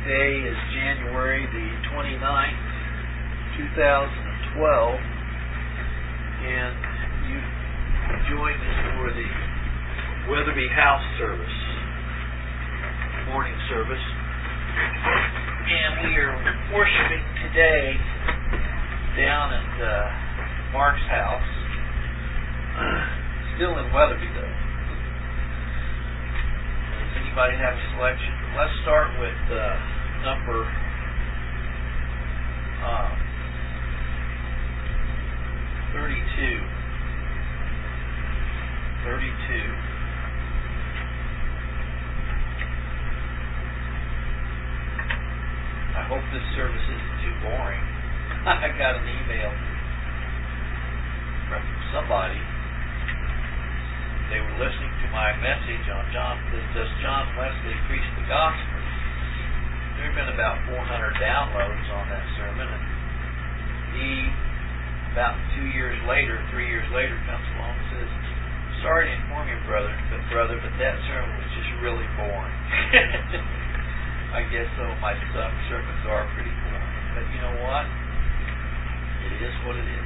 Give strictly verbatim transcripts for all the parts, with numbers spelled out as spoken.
Today is January the twenty-ninth, two thousand twelve, and you joined us for the Weatherby House service, morning service, and we are worshiping today down at uh, Mark's house, still in Weatherby though. Does anybody have a selection? Let's start with uh, number uh, thirty-two. thirty-two. I hope this service isn't too boring. I got an email from somebody. They were listening to my message on John, does John Wesley preach the gospel? There have been about four hundred downloads on that sermon, and he, about two years later, three years later, comes along and says, "Sorry to inform you, brother, but brother, but that sermon was just really boring." I guess some of my some sermons are pretty boring, but you know what? It is what it is.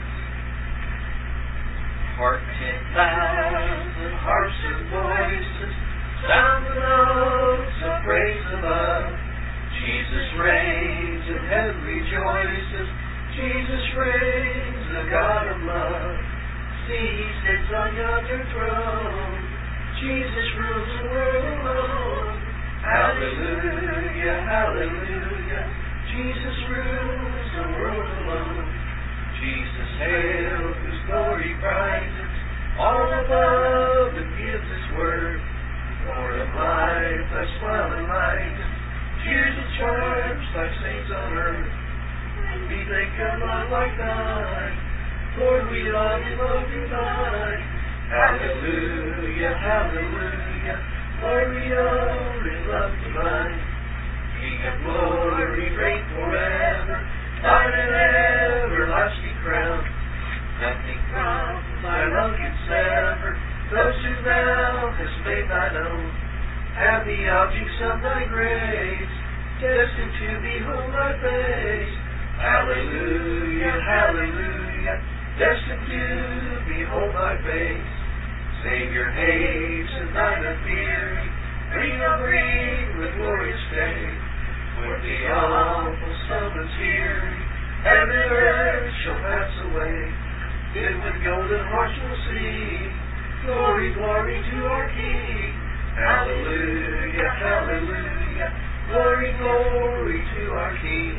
Heart ten thousand harps and voices sound the notes of praise above. Jesus reigns and heaven rejoices. Jesus reigns, the God of love. See, he sits on yonder throne. Jesus rules the world alone. Hallelujah, hallelujah. Jesus rules the world alone. Jesus hail, whose glory rises all above and gives his word. Lord of life, thy smiling light, tears and charms like saints on earth. We think of love like thine, Lord, we love you, love you thine. Hallelujah, hallelujah, Lord, we only love you thine. King of glory, reign forever, thine an everlasting crown. Nothing from thy love can sever those who thou hast made thine own. Have the objects of thy grace, destined to behold thy face. Hallelujah, hallelujah, destined to behold thy face. Savior hasten thine appearing, bring a ring with glorious day. With the awful summons hearing, heaven and earth shall pass away. Then with golden hearts we'll sing, glory, glory to our King. Hallelujah, hallelujah, glory, glory to our King.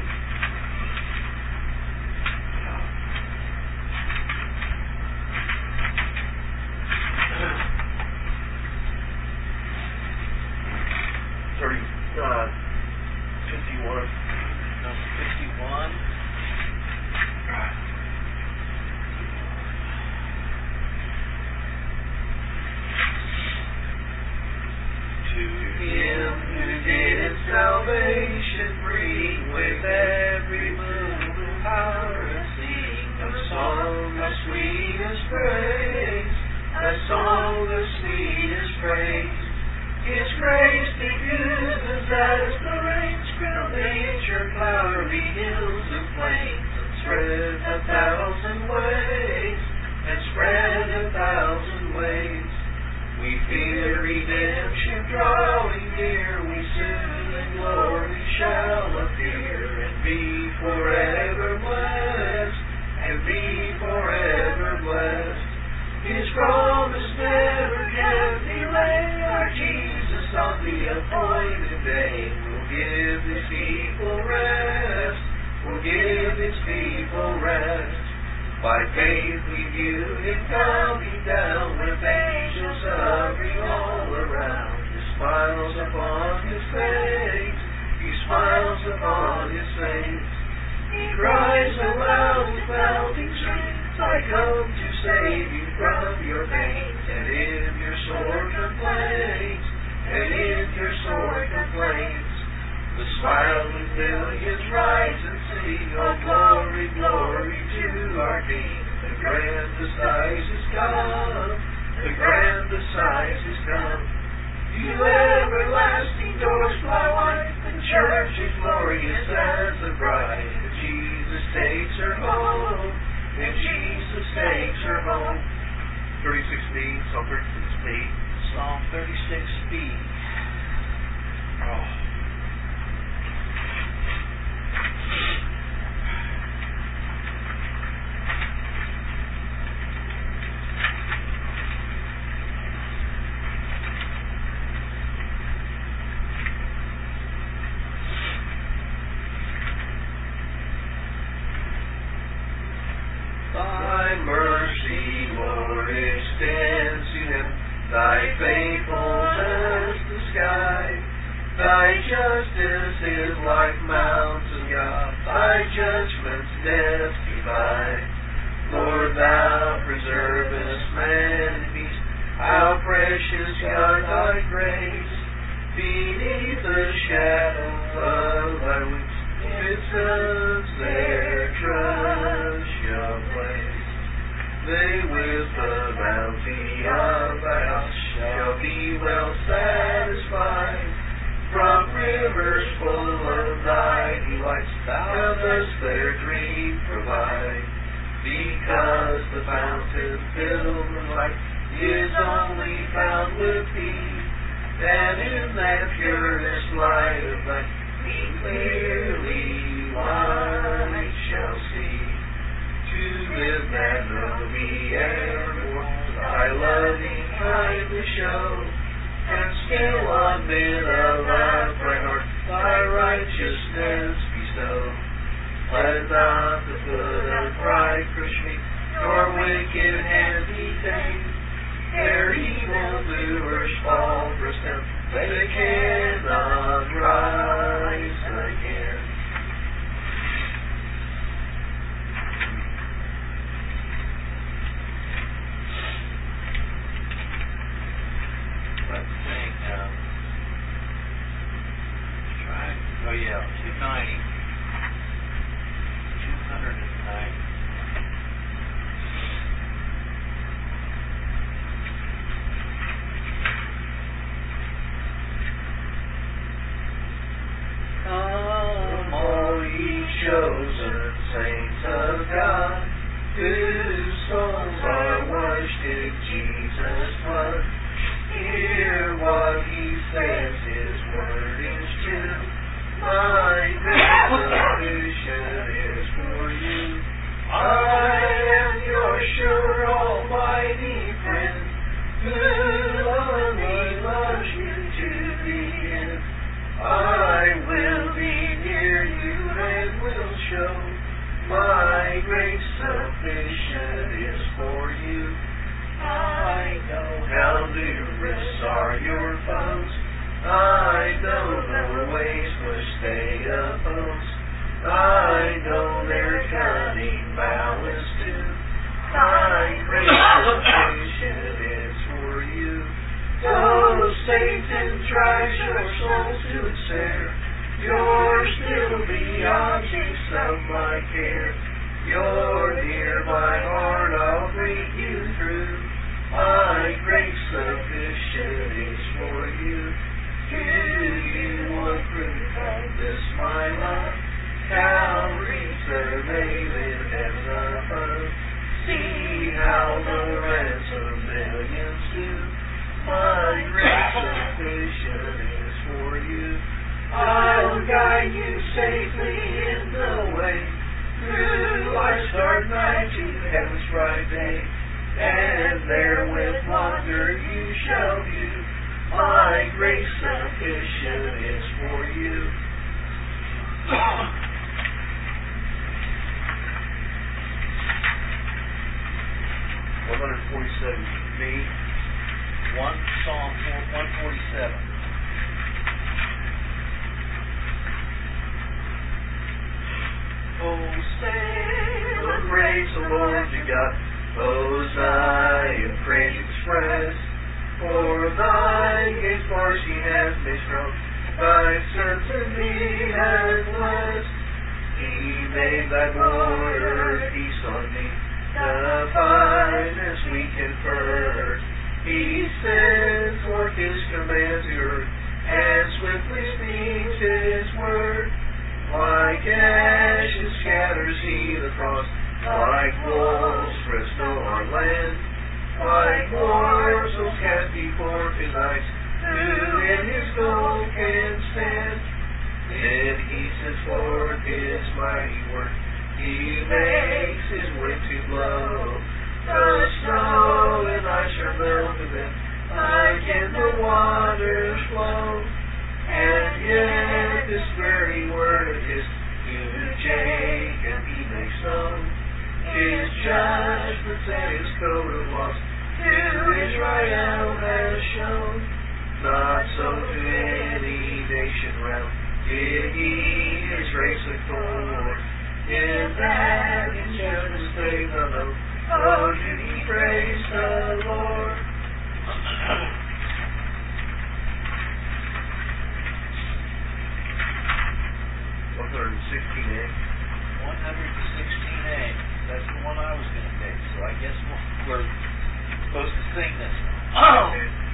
Thirty, uh, fifty-one. Number fifty-one. To him who did in salvation bring, with every move and power and sing a song of sweetest praise, a song of sweetest praise. His grace diffuses as the rain spread nature, flowery hills and plains, and spread a thousand ways, and spread a thousand ways. We feel redemption drawing near, we soon in glory shall appear, and be forever blessed, and be forever blessed. His promise never can delay, our Jesus on the appointed day will give his people rest, will give his people rest. By faith we view him coming down with angels hovering all around. He smiles upon his face, he smiles upon his face. He cries aloud with mounting strength, I come to save you from your pains, and in your sore complaints, and in your sore complaints. The smiling millions rise and sing, oh glory, glory to our King. The grand size is come, the grand size is come. You everlasting doors fly wide, and churches, Lord, glorious as the bride. Jesus takes her home, and Jesus takes her home. thirty-six B, Psalm thirty-six B. Psalm thirty-six B. Oh. Thy mercy, Lord, extends to him, thy faithfulness the sky. Thy justice is like mountain God, thy judgments depth divine. Lord, thou preservest man and beast, how precious God thy grace. Beneath the shadow of thy wings, citizens their trust shall place. They with the bounty of thy house shall be well satisfied. From rivers full of thy delights, thou dost their drink provide. Because the fountain filled with light is only found with thee, and in that purest light of thine we clearly light shall see. To live that know thee evermore, thy loving kindness show, and still on men of thy heart thy righteousness bestow. Let not the foot of pride crush me, nor wicked hand detain. Ere evildoers fall for them, they cannot rise again. Let's sing. Uh, try. Oh yeah, two ninety. Two hundred and nine. Come, all ye chosen saints of God, whose souls are washed in Jesus' blood. Hear what he says, his word is true. My grace sufficient is for you. I am your sure almighty friend, who only loves you to the end. I will be near you and will show my grace sufficient is for you. I know how numerous are your foes. I know the ways which they oppose. I know their cunning malice too. My grace sufficient is for you. Though Satan tries your souls to ensnare, you're still the objects of my care. You're near my heart, I'll bring you through. My grace sufficient is for you. Do you want proof of this, my love? Calvary's the maiden heaven above. See how the ransom millions do. My grace sufficient is for you. I'll guide you safely in the way, through life's dark night to heaven's bright day. And there with wonder you shall view. My grace sufficient is for you. one hundred forty-seven B. One Psalm one forty-seven. Oh, celebrate the Lord your God. Hosanna in praise express. For thine gates mercy has made strong, thy sons and me has blessed. He made thy border peace on me, the finest we conferred. He sends forth his commands to earth, and swiftly speaks his word. like ashes scatters he the frost, like wolves spread snow on land, like morsels cast before his eyes, who in his gold can stand. Then he sends forth his mighty work, he makes his wind to blow, the snow and ice are melted then, like in the waters flow. And yet this very word of his to Jacob he makes known, his judgments and his code of laws to Israel has shown. Not so to any nation round did he his race accord, in that in judgments they unknown, oh, did he praise the Lord. one hundred sixteen A. one hundred sixteen A. That's the one I was going to pick, so I guess we're supposed to sing this. Oh!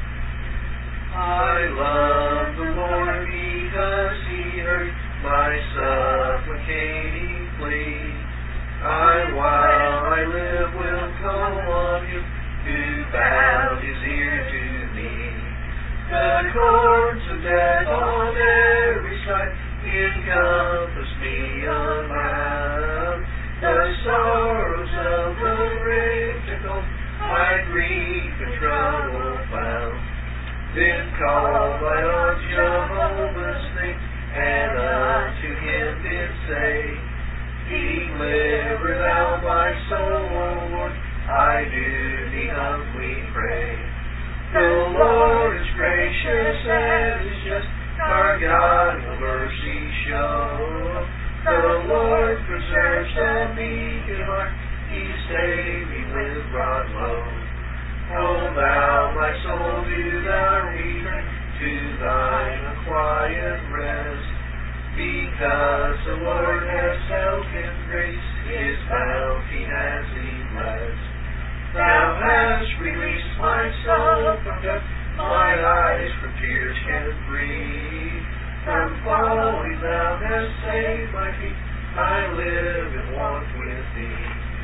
I love the Lord because he heard my supplicating plea. I, while I live, will call on him who bowed his ear to me. The cords of death on every side encompass me around. The sorrows of the grave took hold, my grief and trouble found. Then called I on Jehovah's name, and unto him did say, deliver thou my soul, O Lord, I do thee humbly pray. The Lord is gracious and is just, our God will mercy show. The Lord preserves the meek in heart, he saved me when brought low. O thou, my soul, do thou return to thine a quiet rest, because the Lord has helped in grace, his bounty has he blessed. Thou hast released my soul from death, my eyes from tears can breathe. From folly thou hast saved my feet, I live and walk with thee.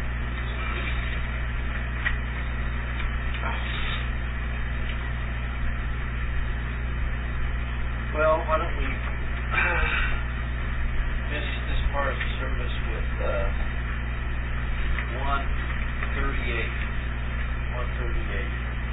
Well, why don't we finish this part of the service with uh, one thirty-eight. one thirty-eight.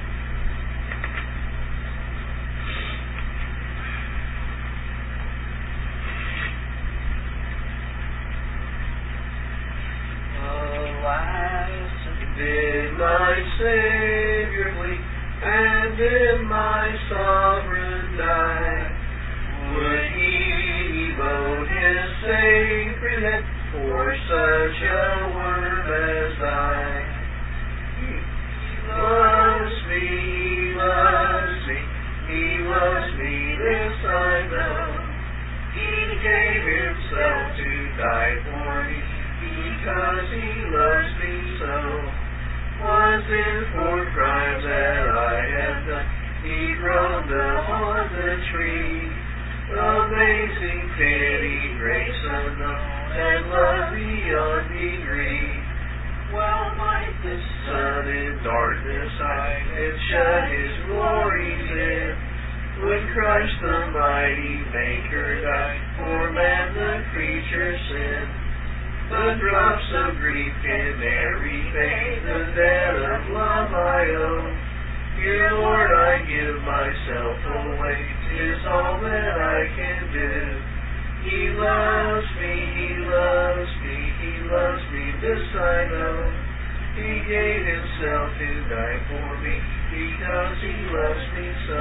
Alas, did my Savior bleed, and did my sovereign die? Would he devote his sacred head for such a word as I? He loves me, he loves me, he loves me, this I know. He gave himself to die for me, because he loves me so. Was it for crimes that I have done, he groaned upon the tree? Amazing pity, grace unknown, and love beyond degree. Well might the sun in darkness hide, and shut his glories in, when Christ the mighty Maker died, for man the creature sinned. The drops of grief in every vein, the debt of love I owe. Here, Lord, I give myself away, 'tis all that I can do. He loves me, he loves me, he loves me, this I know. He gave himself to die for me, because he loves me so.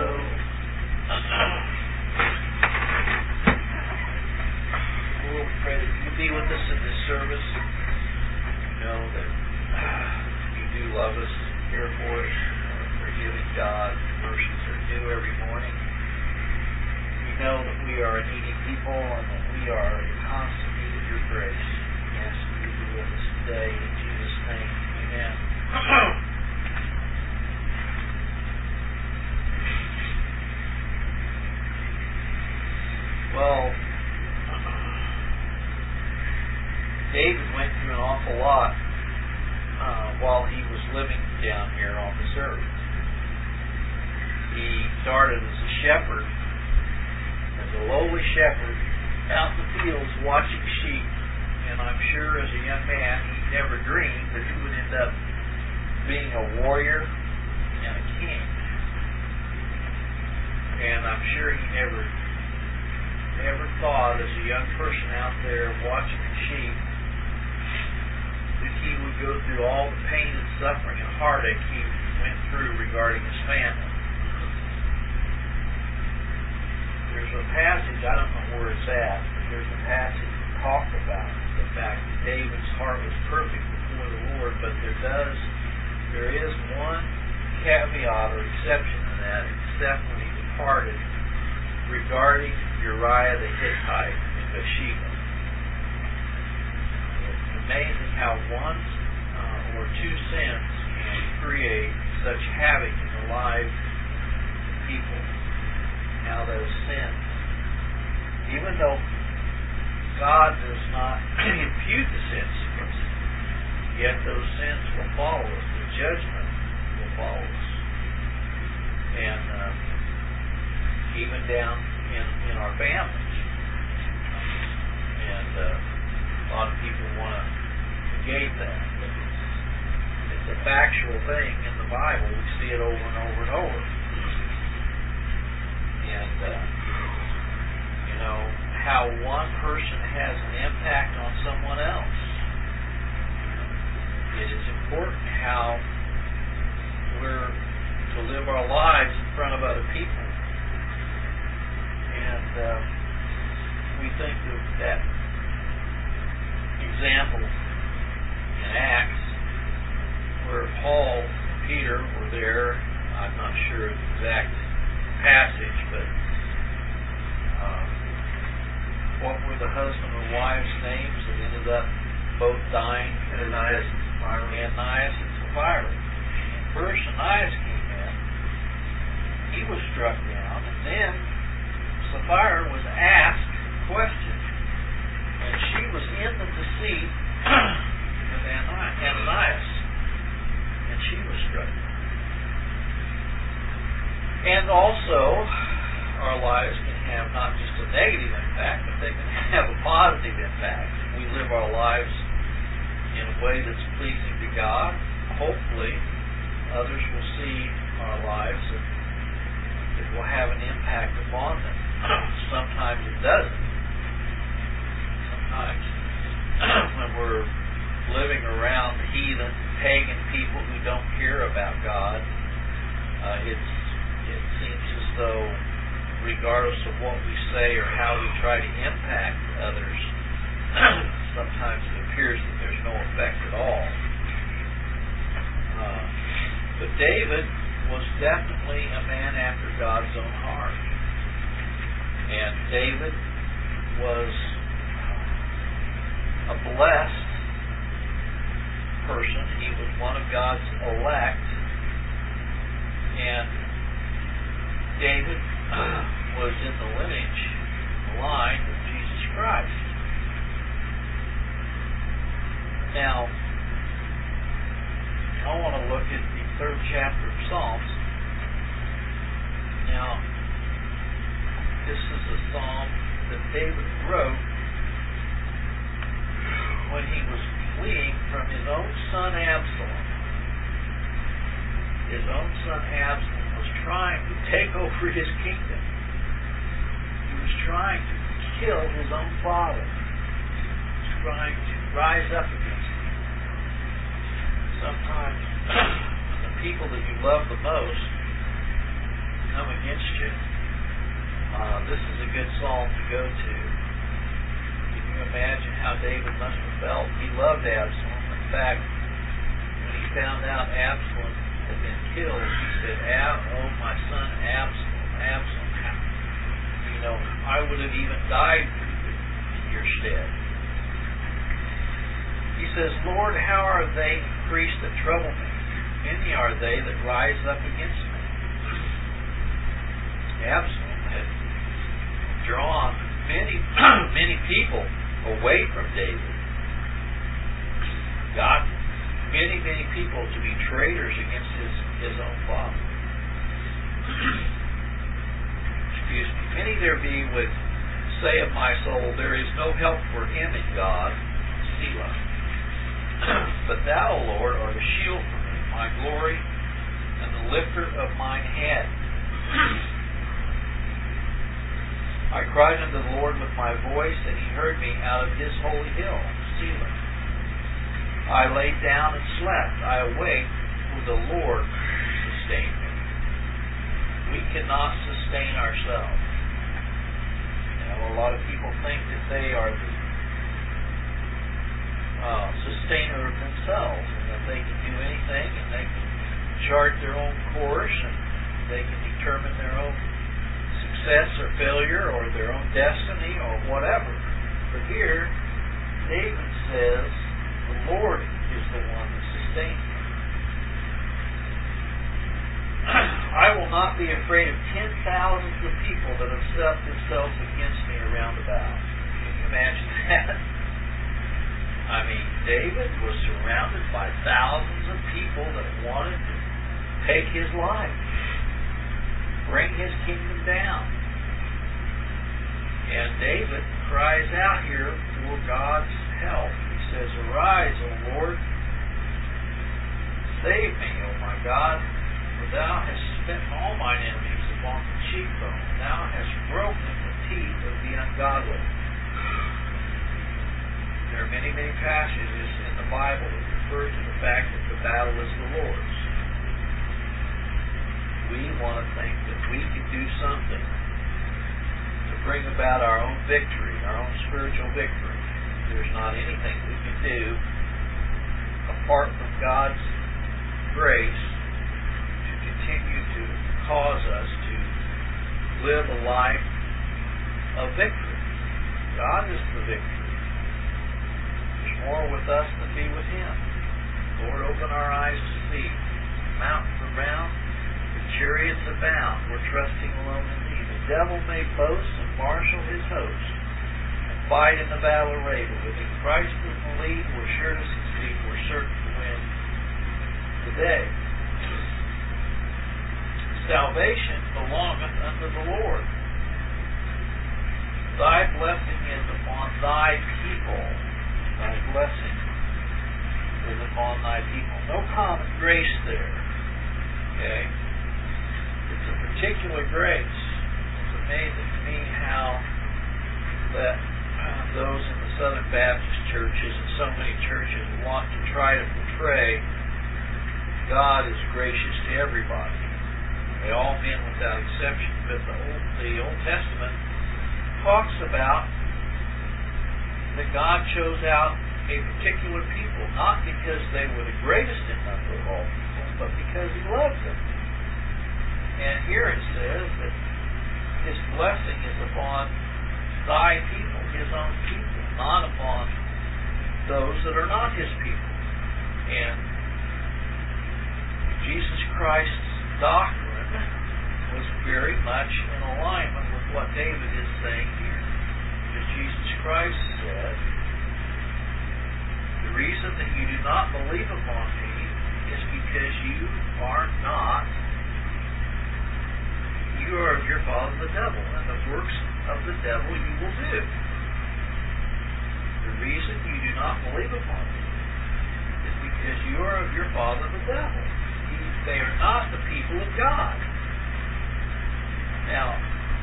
Lord, we pray that you be with us in this service. We know that you do love us, care for us, forgiving God. Mercies are due every morning. We know that we are a needy people and that we are in constant need of your grace. We ask you to be with us today in Jesus' name. Amen. Well, David went through an awful lot uh, while he was living down here on this earth. He started as a shepherd, as a lowly shepherd, out in the fields watching sheep. And I'm sure as a young man, he never dreamed that he would end up being a warrior and a king. And I'm sure he never, never thought as a young person out there watching the sheep that he would go through all the pain and suffering and heartache he went through regarding his family. There's a passage, I don't know where it's at, but there's a passage that talks about the fact that David's heart was perfect before the Lord, but there does, there is one caveat or exception to that, except when he departed regarding Uriah the Hittite and Bathsheba. It's amazing how one uh, or two sins can create such havoc in the lives of people. Now those sins, even though God does not impute the sins to us, yet those sins will follow us. The judgment will follow us. And uh, even down in, in our families. And uh, a lot of people want to negate that. But it's, it's a factual thing in the Bible. We see it over and over and over. And, uh, you know, how one person has an impact on someone else. It is important how we're to live our lives in front of other people. And uh, we think of that example in Acts where Paul and Peter were there. I'm not sure of the exact passage, but uh, what were the husband and wife's names that ended up both dying? Ananias and Sapphira. Ananias and Sapphira. First, Ananias came in. He was struck down, and then Sapphira was asked questions, and she was in the deceit of Ananias, and she was struck down. And also, our lives can have not just a negative impact, but they can have a positive impact. We live our lives in a way that's pleasing to God. Hopefully, others will see our lives and it will have an impact upon them. Sometimes it doesn't. Sometimes when we're living around heathen, pagan people who don't care about God, uh, it's it seems as though, regardless of what we say or how we try to impact others, sometimes it appears that there's no effect at all. Uh, but David was definitely a man after God's own heart. And David was a blessed person. He was one of God's elect. And David was in the lineage, the line of Jesus Christ. Now, I want to look at the third chapter of Psalms. Now, this is a psalm that David wrote when he was fleeing from his own son Absalom. His own son Absalom was trying to take over his kingdom. He was trying to kill his own father. He was trying to rise up against him. Sometimes when the people that you love the most come against you, uh, this is a good psalm to go to. Can you imagine how David must have felt? He loved Absalom. In fact, when he found out Absalom had been killed, he said, "Oh, my son Absalom, Absalom, you know, I would have even died for you in your stead." He says, "Lord, how are they increased that trouble me? Many are they that rise up against me." Absalom had drawn many, many people away from David. got many, many people to be traitors against his, his own Father. Excuse me. Many there be which say of my soul, there is no help for him in God, Selah. But thou, O Lord, art a shield for me, my glory, and the lifter of mine head. I cried unto the Lord with my voice, and he heard me out of his holy hill, Selah. I laid down and slept. I awake, for the Lord sustained me. We cannot sustain ourselves. You know, a lot of people think that they are the uh, sustainer of themselves, and that they can do anything, and they can chart their own course, and they can determine their own success or failure, or their own destiny, or whatever. But here, David says, the Lord is the one that sustains me. I will not be afraid of ten thousands of people that have set themselves against me around about. Can you imagine that? I mean, David was surrounded by thousands of people that wanted to take his life, bring his kingdom down. And David cries out here for God's help. He says, arise, O Lord, save me, O my God, for thou hast smitten all mine enemies upon the cheekbone. Thou hast broken the teeth of the ungodly. There are many, many passages in the Bible that refer to the fact that the battle is the Lord's. We want to think that we can do something to bring about our own victory, our own spiritual victory. There's not anything we can do apart from God's grace to continue to cause us to live a life of victory. God is the victory. There's more with us than be with Him. Lord, open our eyes to see. Mountains around, the chariots abound. We're trusting alone in Thee. The devil may boast and marshal his host, and fight in the battle array, but with Christ in the lead, we're sure to succeed. We're certain to win today. Salvation belongeth unto the Lord. Thy blessing is upon Thy people. Thy blessing is upon Thy people. No common grace there. Okay? It's a particular grace. It's amazing to me how that uh, those in the Southern Baptist churches and so many churches want to try to portray God is gracious to everybody. They all men without exception. But the Old, the Old Testament talks about that God chose out a particular people, not because they were the greatest in number of all people, but because He loved them. And here it says that His blessing is upon Thy people, His own people, not upon those that are not His people. And Jesus Christ's doctrine was very much in alignment with what David is saying here. Because Jesus Christ said, the reason that you do not believe upon me is because you are not, you are of your father the devil, and the works of the devil you will do. The reason you do not believe upon me is because you are of your father the devil. They are not the people of God. Now,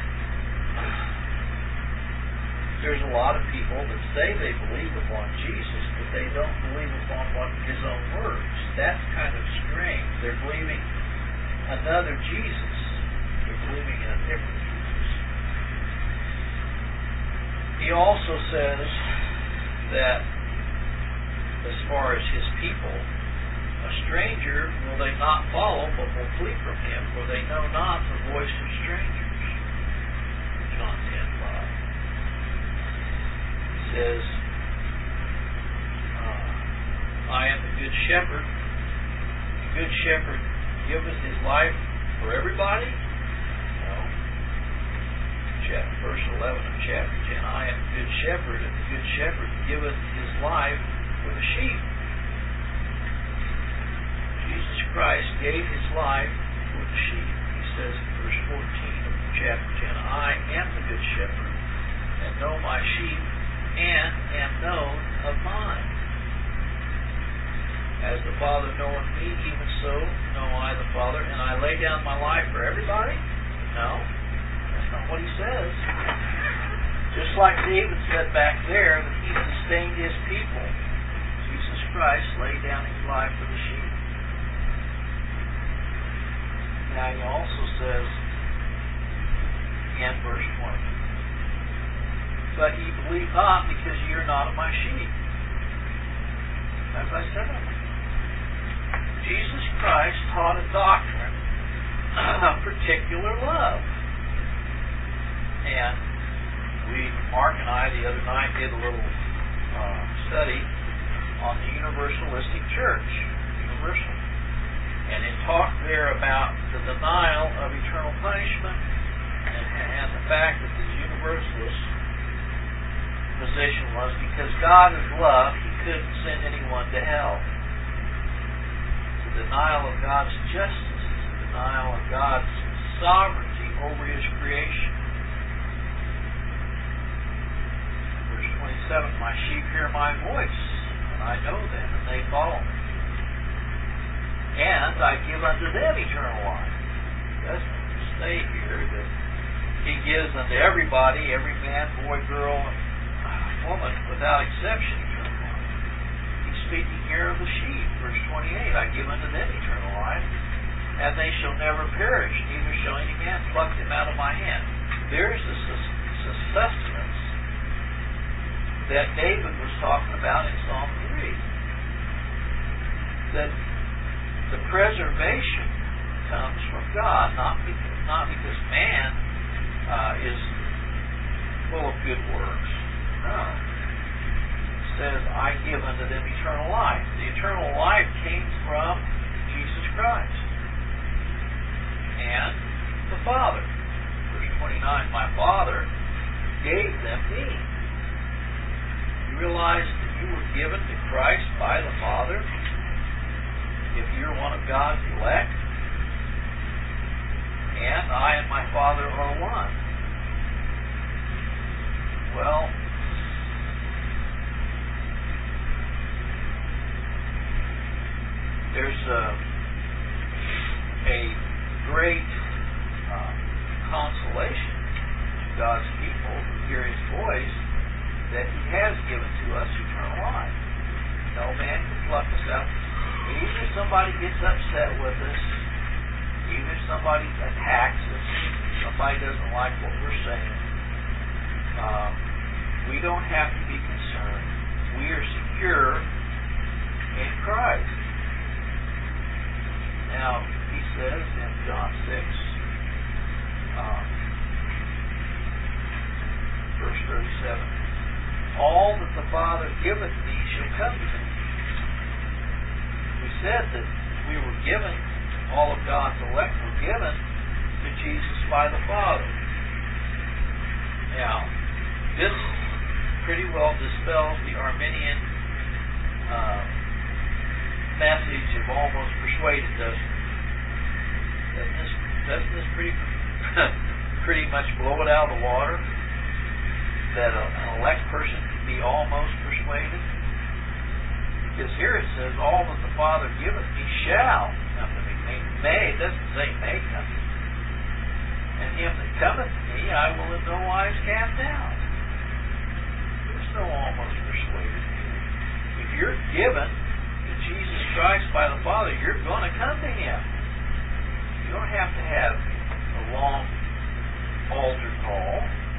there's a lot of people that say they believe upon Jesus, but they don't believe upon what His own words. That's kind of strange. They're believing another Jesus. They're believing in a different Jesus. He also says that as far as His people, a stranger will they not follow, but will flee from him, for they know not the voice of strangers. John ten five. He says, uh, I am the good shepherd. The good shepherd giveth his life for everybody? No. Chapter, verse eleven of chapter ten. I am the good shepherd, and the good shepherd giveth his life for the sheep. Jesus Christ gave his life for the sheep. He says in verse fourteen of chapter ten, I am the good shepherd, and know my sheep, and am known of mine. As the Father knoweth me, even so know I the Father, and I lay down my life for everybody? No, that's not what he says. Just like David said back there that he sustained his people, Jesus Christ laid down his life for the sheep. Now he also says in verse twenty, but ye believe not, because ye are not of my sheep. As I said, Jesus Christ taught a doctrine of particular love. And we, Mark and I, the other night did a little uh, study on the Universalistic Church, Universal. And it talked there about the denial of eternal punishment and, and the fact that the Universalist position was because God is love, he couldn't send anyone to hell. The denial of God's justice, the denial of God's sovereignty over his creation. Verse twenty-seven, my sheep hear my voice, and I know them, and they follow me. And I give unto them eternal life. He doesn't say here that he gives unto everybody, every man, boy, girl, and woman, without exception, eternal life. He's speaking here of the sheep. Verse twenty-eight, I give unto them eternal life, and they shall never perish, neither shall any man pluck them out of my hand. There's the sustenance that David was talking about in Psalm three. That the preservation comes from God, not because, not because man uh, is full of good works. No. It says, I give unto them eternal life. The eternal life came from Jesus Christ and the Father. Verse twenty-nine, my Father gave them me. You realize that you were given to Christ by the Father if you're one of God's elect? And I and my Father are one. Well, there's a, a great uh, consolation to God's people who hear his voice that he has given to us eternal life. No man can pluck us out. Even if somebody gets upset with us, even if somebody attacks us, somebody doesn't like what we're saying, um, we don't have to be concerned. We are secure in Christ. Now, he says in John six, um, verse thirty-seven, all that the Father giveth me shall come to me. We said that we were given, all of God's elect were given to Jesus by the Father. Now, this pretty well dispels the Arminian uh, message of almost persuaded, doesn't it? Doesn't this, doesn't this pretty, pretty much blow it out of the water? That a, an elect person can be almost persuaded? Because here it says, all that the Father giveth me shall come to me. May, it doesn't say may come to me. And him that cometh to me, I will in no wise cast out. There's no almost persuaded. If you're given to Jesus Christ by the Father, you're going to come to him. You don't have to have a long altar call.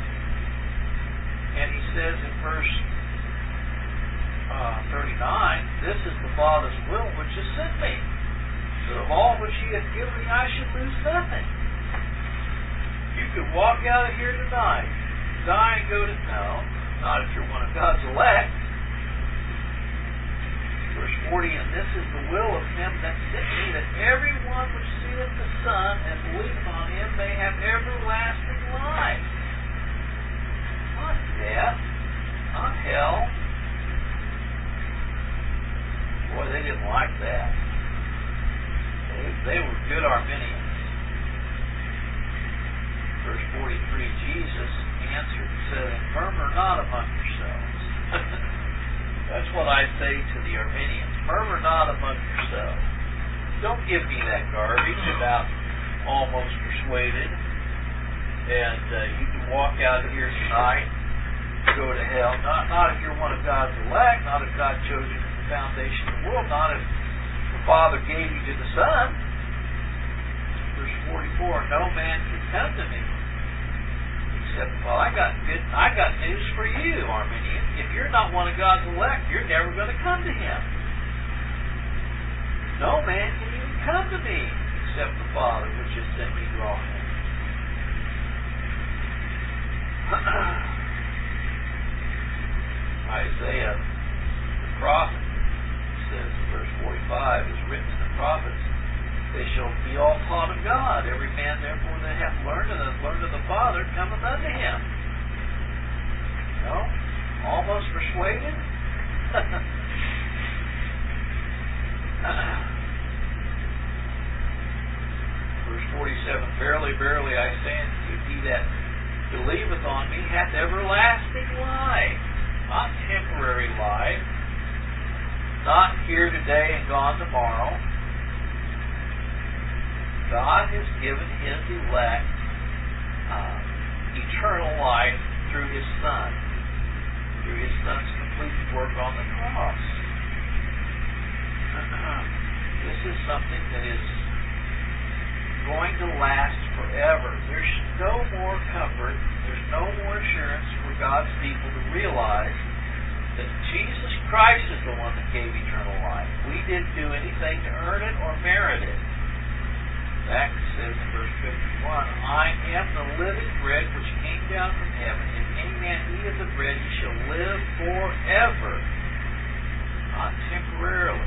And he says in verse uh, thirty-nine, this is the Father's will which has sent me, that of all which he hath given me I should lose nothing. You could walk out of here tonight, die and go to hell, not if you're one of God's elect. Verse forty, and this is the will of him that sent me, that every one which seeth the Son and believeth on him may have everlasting life. Not death, not hell. Boy, they didn't like that. They were good Arminians. Verse forty-three, Jesus answered and said, "Murmur not among yourselves." That's what I say to the Arminians. Murmur not among yourselves. Don't give me that garbage about almost persuaded, and uh, you can walk out of here tonight and go to hell. Not, not if you're one of God's elect, not if God chose you from the foundation of the world, not if the Father gave you to the Son. Verse forty-four, no man can come to me except, well, I got good, I got news for you, Arminian. If you're not one of God's elect, you're never going to come to Him. No man can even come to me except the Father which has sent me draw him. Isaiah, the prophet, says in verse forty-five, is written in the prophets, they shall be all taught of God. Every man therefore that hath learned and hath learned of the Father cometh unto him. No? Almost persuaded? Verse forty-seven, verily, verily, I say unto you, he that believeth on me hath everlasting life. Not temporary life. Not here today and gone tomorrow. God has given His elect uh, eternal life through His Son. Through His Son's completed work on the cross. This is something that is going to last forever. There's no more comfort, there's no more assurance for God's people to realize that Jesus Christ is the one that gave eternal life. We didn't do anything to earn it or merit it. In fact, it says in verse fifty-one, I am the living bread which came down from heaven. If any man eat of the bread, he shall live forever, not temporarily.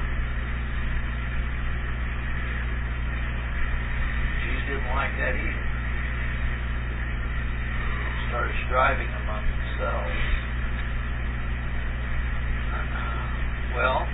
Jews didn't like that either. Started striving among themselves. Well,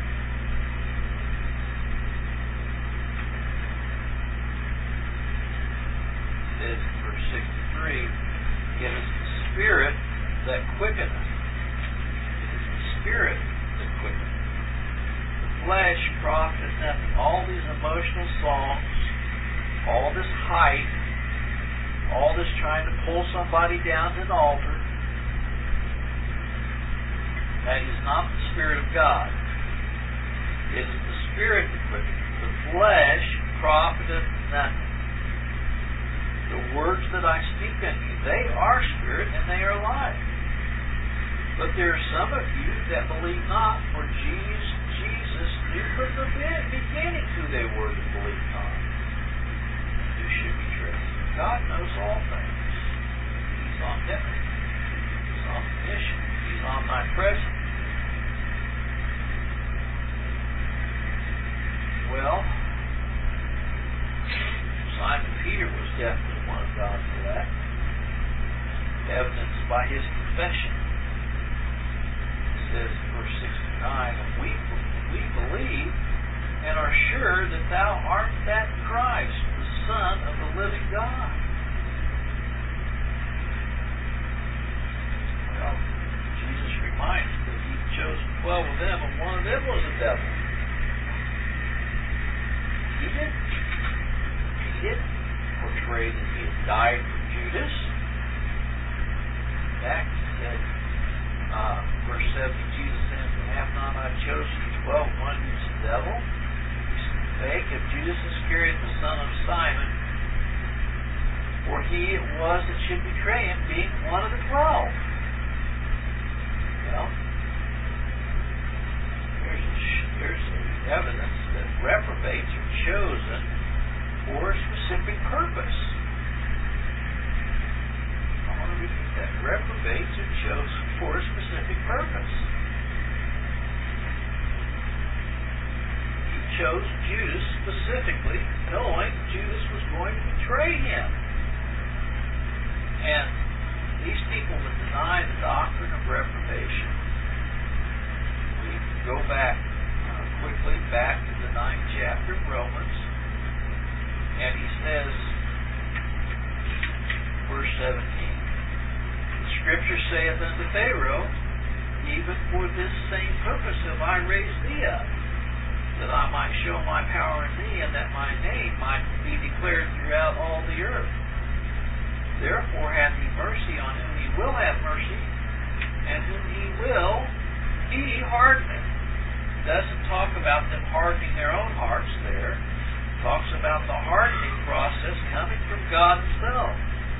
it says in verse sixty-three, it is the Spirit that quickeneth. It is the Spirit that quickeneth. The flesh profiteth nothing. All these emotional songs, all this hype, all this trying to pull somebody down to an altar, that is not the Spirit of God. It is the Spirit that quickeneth. The flesh profiteth nothing. The words that I speak unto you, they are spirit and they are life. But there are some of you that believe not, for Jesus, Jesus knew from the beginning who they were that believed not, who should be trusted. God knows all things. He's omnipotent. He's omniscient. He's omnipresent. Well, Simon Peter was definitely one of God's elect, evidenced by his confession. It says in verse sixty-nine, we, we believe and are sure that thou art that Christ, the Son of the living God. Well, Jesus reminds us that He chose twelve of them, and one of them was a devil. He didn't, he didn't portray that He had died for Judas. In fact, He said, uh, verse seventy, Jesus said, have not I chosen you twelve, one who's the devil? He spake of Judas Iscariot, the son of Simon, for he it was that should betray him, being one of the twelve. Well, there's, a, there's a evidence that reprobates are chosen for a specific purpose. I want to repeat that. Reprobates are chosen for a specific purpose. He chose Judas specifically, knowing Judas was going to betray him. And these people that deny the doctrine of reprobation, we go back uh, quickly back to the ninth chapter of Romans, And he says, verse seventeen, the Scripture saith unto Pharaoh, even for this same purpose have I raised thee up, that I might show my power in thee, and that my name might be declared throughout all the earth. Therefore hath he mercy on whom he will have mercy, and whom he will he hardeneth. Doesn't talk about them hardening their own hearts there. Talks about the hardening process coming from God himself.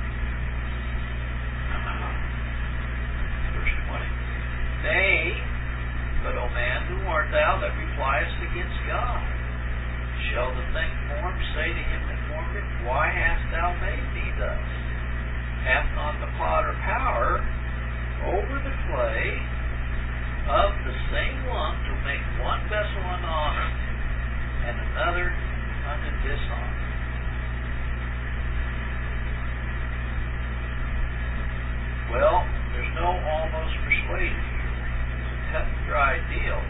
Verse twenty. Nay, but, O man, who art thou that repliest against God? Shall the thing formed say to him that formed it, why hast thou made me thus? Hath not the potter power over the clay of the same lump to make one vessel unto honor and another unto dishonor? Well, there's no almost persuaded here. Cut and dry deal.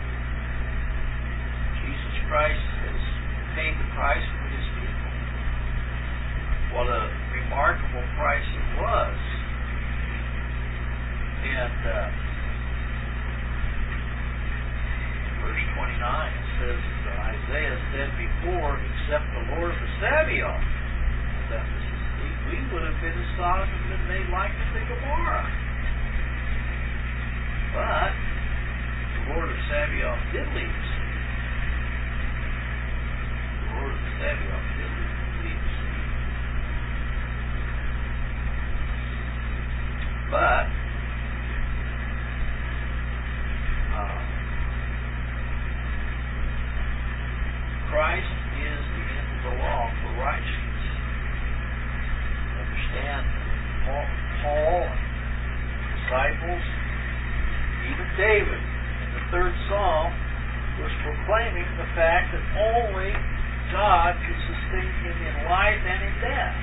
Jesus Christ has paid the price for his people. What a remarkable price it was. And uh, verse twenty-nine, it says, Isaiah said before, except the Lord of the Sabaoth, that we would have been as Sodom and been made like unto Gomorrah. But the Lord of Sabaoth did leave the city. The Lord of Sabaoth did leave the city. But uh, Christ is the end of the law for righteousness. Understand, Paul, Paul and disciples, even David, the third psalm, was proclaiming the fact that only God could sustain him in life and in death.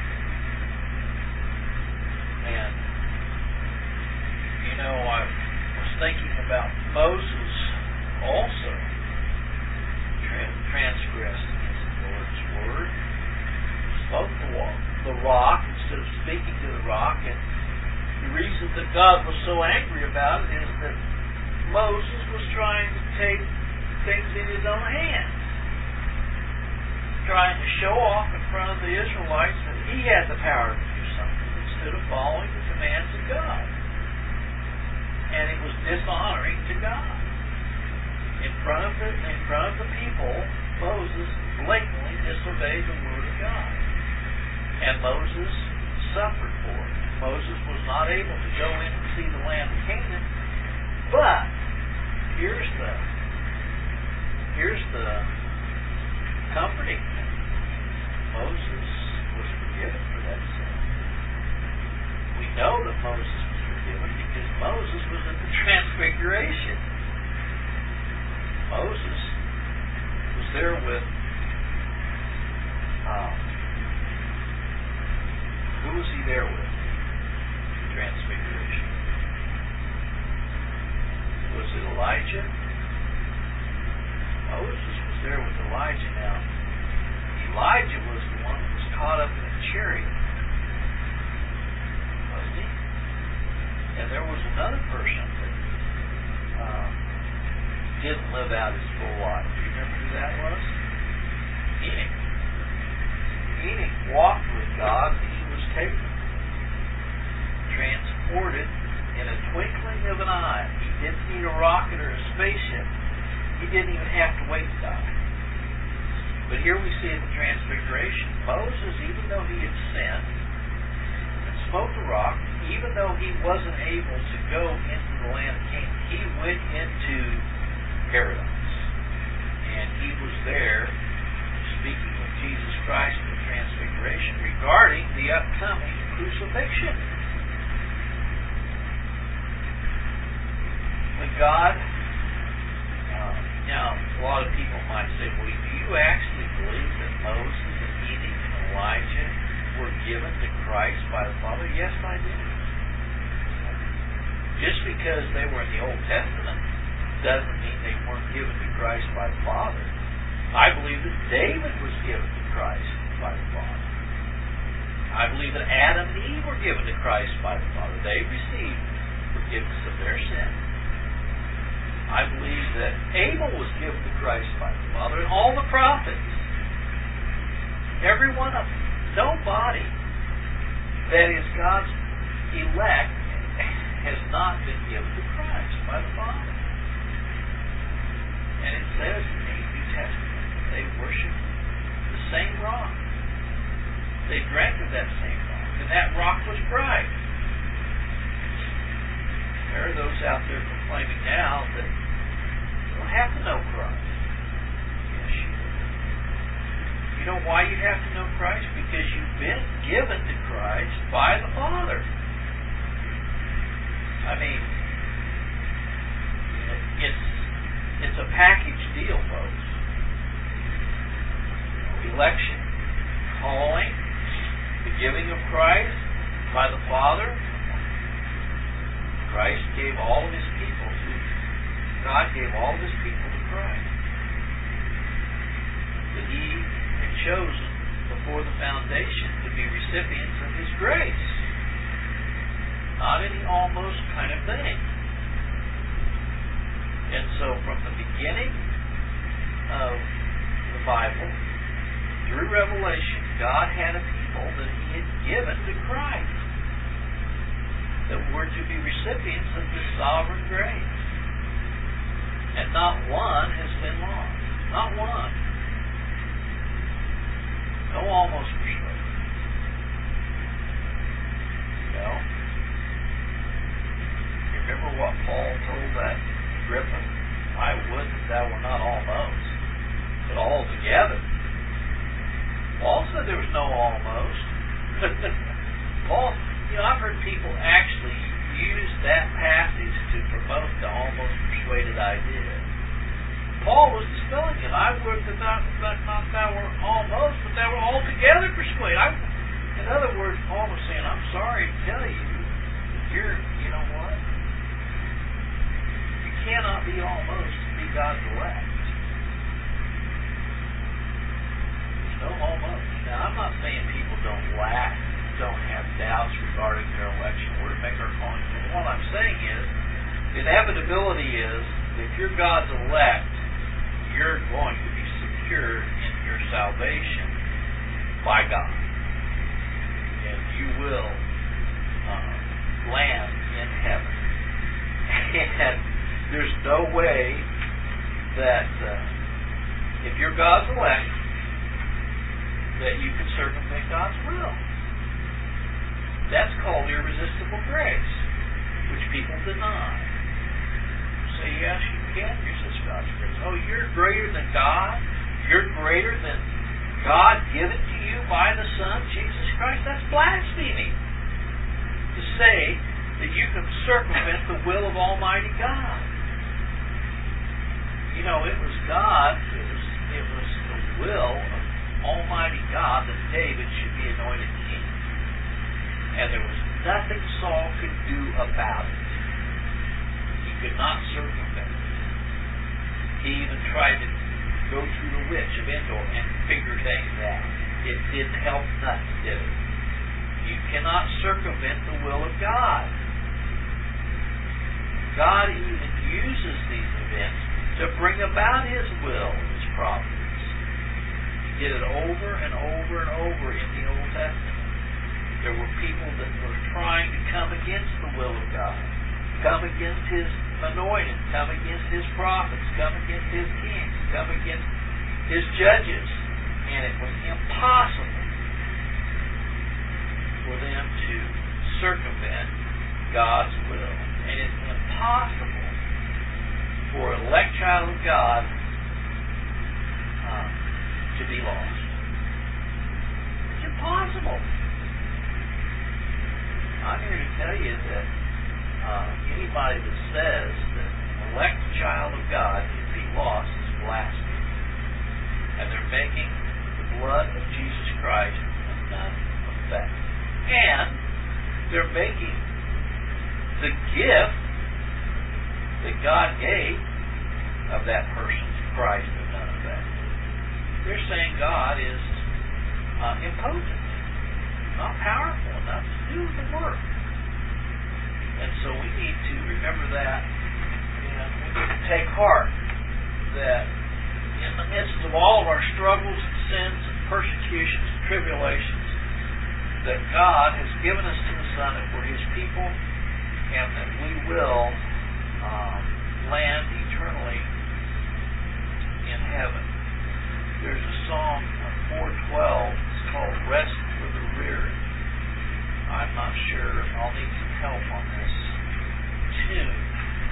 And, you know, I was thinking about Moses also trans- transgressed against the Lord's word, spoke the, wall, the rock instead of speaking to the rock, and the reason that God was so angry about it is that Moses was trying to take things in his own hands, trying to show off in front of the Israelites that he had the power to do something instead of following the commands of God. And it was dishonoring to God. In front of the, in front of the people, Moses blatantly disobeyed the word of God. And Moses suffered for it. Moses was not able to go in and see the land of Canaan. But here's the here's the comforting thing. Moses was forgiven for that sin. We know that Moses was forgiven because Moses was at the Transfiguration. Moses was there with um, who was he there with? Transfiguration. Was it Elijah? Moses was there with Elijah. Now, Elijah was the one who was caught up in a chariot, wasn't he? And there was another person that um, didn't live out his full life. Do you remember who that was? Enoch. Enoch walked with God, and he was taken, transported in a twinkling of an eye. He didn't need a rocket or a spaceship. He didn't even have to wait to die. But here we see in the Transfiguration, Moses, even though he had sinned and smote the rock, even though he wasn't able to go into the land of Canaan, he went into paradise. And he was there speaking with Jesus Christ in the Transfiguration regarding the upcoming crucifixion. When God, uh, now a lot of people might say, well, do you actually believe that Moses and Enoch and Elijah were given to Christ by the Father? Yes, I do. Just because they were in the Old Testament doesn't mean they weren't given to Christ by the Father. I believe that David was given to Christ by the Father. I believe that Adam and Eve were given to Christ by the Father. They received forgiveness of their sin. I believe that Abel was given to Christ by the Father, and all the prophets. Every one of them. Nobody that is God's elect has not been given to Christ by the Father. And it says in the New Testament that they worship the same rock. They drank of that same rock, and that rock was Christ. There are those out there proclaiming now that you don't have to know Christ. Yes, you do. You know why you have to know Christ? Because you've been given to Christ by the Father. I mean, it's it's a package deal, folks. Election, calling, the giving of Christ by the Father. Christ gave all of His people to, God gave all of His people to Christ. That He had chosen before the foundation to be recipients of His grace. Not any almost kind of thing. And so from the beginning of the Bible through Revelation, God had a people that He had given to Christ, that were to be recipients of His sovereign grace. And not one has been lost. Not one. No almost persuaded. You know? You remember what Paul told that Agrippa? I would that thou were not almost, but altogether. Paul said there was no almost. Paul, you know, I've heard people actually use that passage to promote the almost persuaded idea. Paul was dispelling it. I would that not, that not thou were almost, but thou were altogether persuaded. I, in other words, Paul was saying, I'm sorry to tell you, you're, you know what? You cannot be almost to be God's elect. There's no almost. Now, I'm not saying people don't lack, don't have doubts regarding their election. We're to make our calling. But what I'm saying is, the inevitability is, if you're God's elect, you're going to be secured in your salvation by God. And you will uh, land in heaven. And there's no way that uh, if you're God's elect, that you can circumvent God's will. That's called irresistible grace, which people deny. Say, yes, you can resist God's grace. Oh, you're greater than God? You're greater than God given to you by the Son, Jesus Christ? That's blasphemy. To say that you can circumvent the will of Almighty God. You know, it was God, it was, it was the will of Almighty God that David should be anointed king. And there was nothing Saul could do about it. He could not circumvent it. He even tried to go through the witch of Endor and figure things out. It didn't help nothing, did it? You cannot circumvent the will of God. God even uses these events to bring about His will, His providence. He did it over and over and over in the Old Testament. There were people that were trying to come against the will of God, come against His anointed, come against His prophets, come against His kings, come against His judges. And it was impossible for them to circumvent God's will. And it's impossible for an elect child of God uh, to be lost. It's impossible. I'm here to tell you that uh, anybody that says that an elect child of God can be lost is blasphemy. And they're making the blood of Jesus Christ of none effect. And they're making the gift that God gave of that person's Christ of none effect. They're saying God is uh, impotent, not powerful enough to do the work. And so we need to remember that, and we need to take heart that in the midst of all of our struggles and sins and persecutions and tribulations, that God has given us to the Son and we're His people, and that we will um, land eternally in heaven. There's a song on four twelve. It's called Rest for the Weary. I'm not sure. I'll need some help on this tune.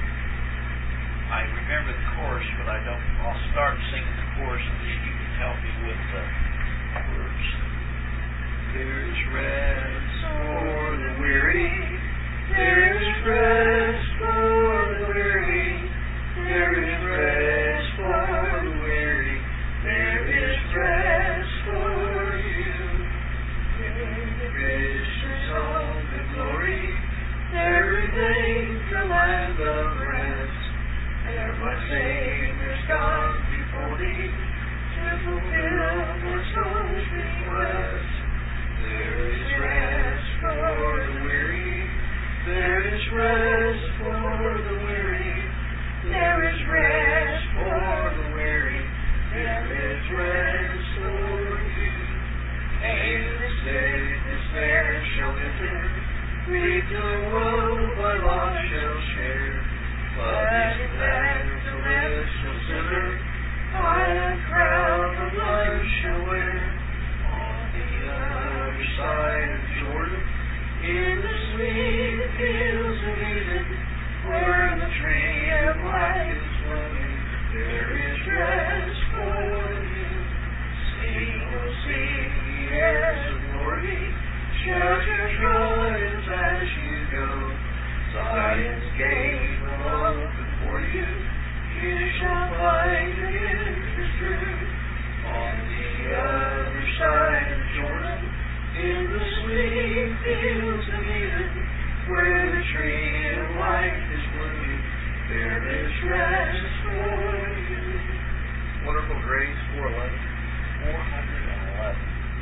I remember the chorus, but I don't. I'll start singing the chorus, and then you can help me with the words. There is rest for the weary. There is rest for the weary. There is rest for the weary. There is rest for you. In Christ's home and glory, there remains the land of rest. There my Savior's God before thee, to fulfill my soul's request. There is rest for the weary. There is rest for the weary. There is rest for the weary. There is rest for you. And the sickness there shall enter. Grief and woe by loss shall share. Love is that celestial sinner. I a crown of life shall wear. On the other side of Jordan, in the sweet fields of Eden, where the tree of life is blooming, there is rest for you. Sing, oh sing, ye heirs of glory, shout your joys as you go. Zion's gate will open for you. You shall find your interest true. On the other side of Jordan, in the sweet fields of Eden, where the tree of life is blooming, there is rest for you. Wonderful Grace, four eleven. four eleven.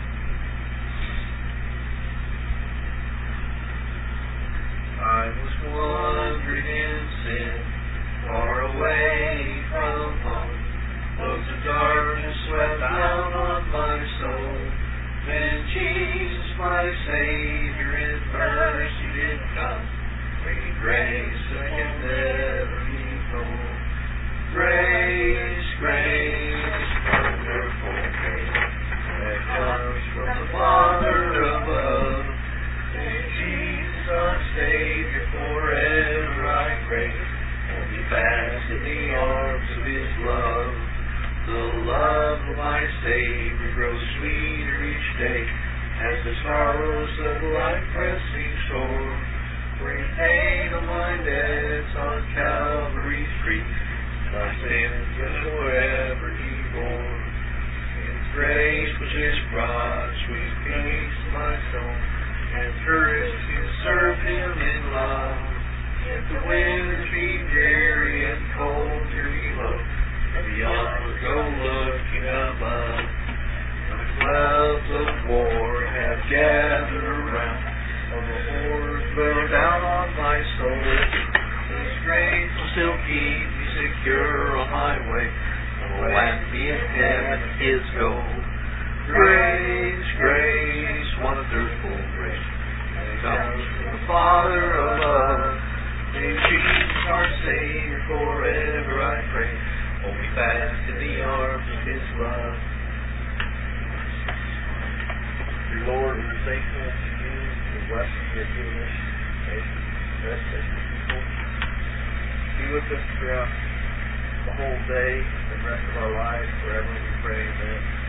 I was wandering in sin, far away from home. Loads of darkness swept down on my soul. Then Jesus, my Savior, in mercy did come, bringing grace that can never be told. Grace, grace, wonderful grace, that comes from the Father above. In Jesus, our Savior, forever I pray, hold me fast in the arms of His love. The love of my Savior grows sweeter each day, as the sorrows of life press me sore. Bring pain on my debts on Calvary's tree, my sins will forever He bore. His grace which is brought sweet peace to my soul, and courage to serve Him in love. If the winds be dreary and cold here below, and the onward go looking above, when the clouds of war have gathered around, and the horrors bear down on my soul, His grace will still keep me secure on my way, and will land me in heaven His goal. Grace, grace, wonderful grace, that comes from the Father above. In Jesus our Savior, forever I pray, hold me fast in the arms of His love. Dear Lord, we're thankful to You for the blessing You have given us as best as your people. Be with us throughout the whole day, the rest of our lives, forever we pray. Amen.